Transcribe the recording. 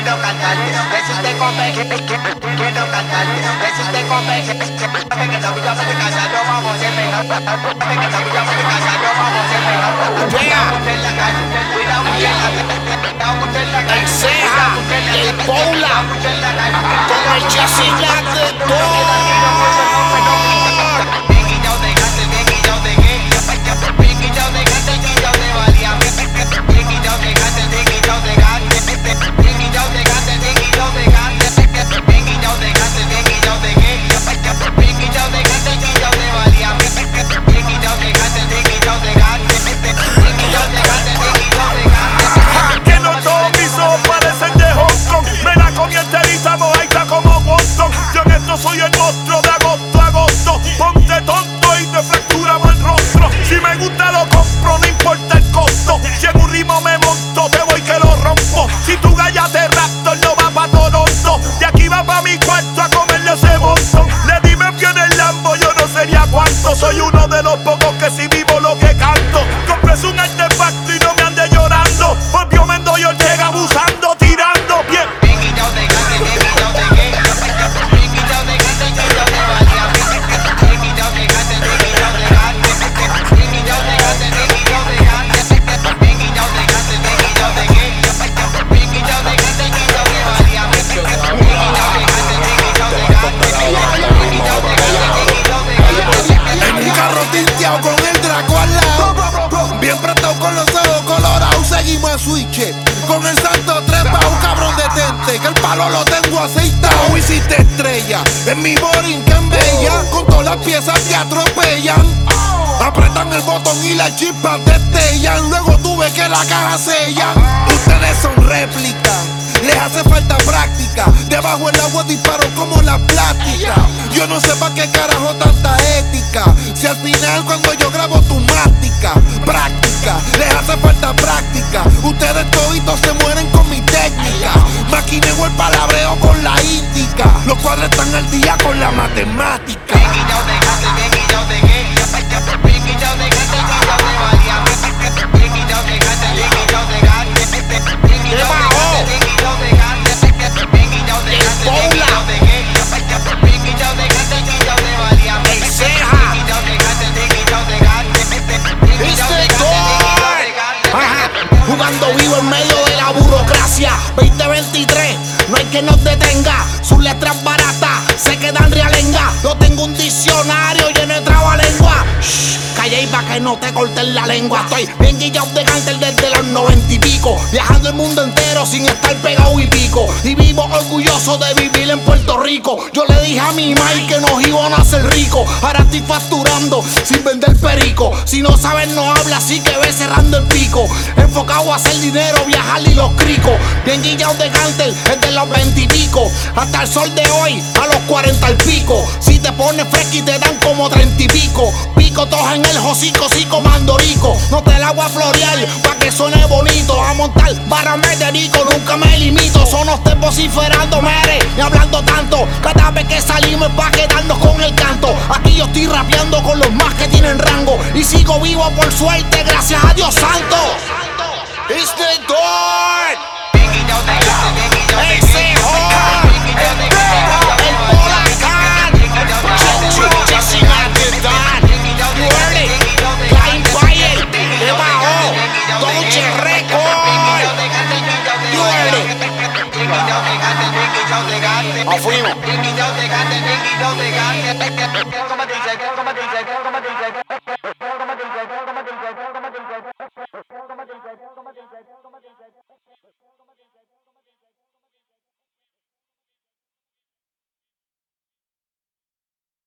quiero cantarte. Resulta quiero cantarte. Resulta que la vida me casa, no vamos a pegar. Que la vida me casa, no vamos a pegar. Cuidado en la calle, cuidado en la calle. El Ceja y el Paula con el chasis de todo. Soy el monstruo de agosto a agosto. Ponte tonto y te fracturamos el rostro. Si me gusta lo compro, no importa el costo. Si en un ritmo me monto, te voy que lo rompo. Si tu galla de raptor no va pa' Toronto, de aquí va pa' mi cuarto a comerle ese montón. Le dime bien el Lambo, yo no sería cuánto. Soy uno de los pocos que si vivo lo que canto. Compres un artefacto y no me ande llorando. Porque yo me doy Ortega abusando, tirando bien. Con el Draco al lado, bien prestado con los ojos colorados. Seguimos a switch con el santo trepao, cabrón detente, que el palo lo tengo aceitado. Y si te estrella en mi borinquen bella, con todas las piezas te atropellan. Apretan el botón y las chispas destellan. Luego tú ves que la caja sellan. Ustedes son réplicas, les hace falta práctica. Debajo el agua disparo como la plástica. Yo no sé pa' qué carajo tanta ética, si al final cuando yo grabo tu mástica. Práctica, les hace falta práctica. Ustedes toditos se mueren con mi técnica. Maquineo el palabreo con la índica. Los cuadros están al día con la matemática. Jugando vivo en medio de la burocracia. 2023, no hay que nos detenga. Sus letras baratas se quedan realenga. Yo tengo un diccionario lleno de trabalengua. Calle pa' que no te corten la lengua. Estoy bien guillado de cáncer desde los 90 y pico, viajando el mundo entero sin estar pegado y pico. Y vivo orgulloso de vivir en Puerto Rico. Yo le dije a mi mai que nos iban a hacer rico. Ahora estoy facturando sin vender perico. Si no sabes no habla, así que ve cerrando el pico. Enfocado a hacer dinero, viajar y los cricos. Bien guillado de cáncer desde los 20 y pico, hasta el sol de hoy a los 40 y pico. Si te pones fresco y te dan como 30 y pico. Pico todos en el hocico, sí comando rico. No te la voy a florear pa' que suene bonito. A montar barra me dedico, nunca me limito. Son ustedes vociferando, mere, y hablando tanto. Cada vez que salimos es pa' quedarnos con el canto. Aquí yo estoy rapeando con los más que tienen rango. Y sigo vivo por suerte, gracias a Dios santo. It's the God. El Cejo, el Teja, el Polacán, Chasing Attendan, you heard it, Flying Fire, debajo, Dolce Record, you heard it. Fuimos.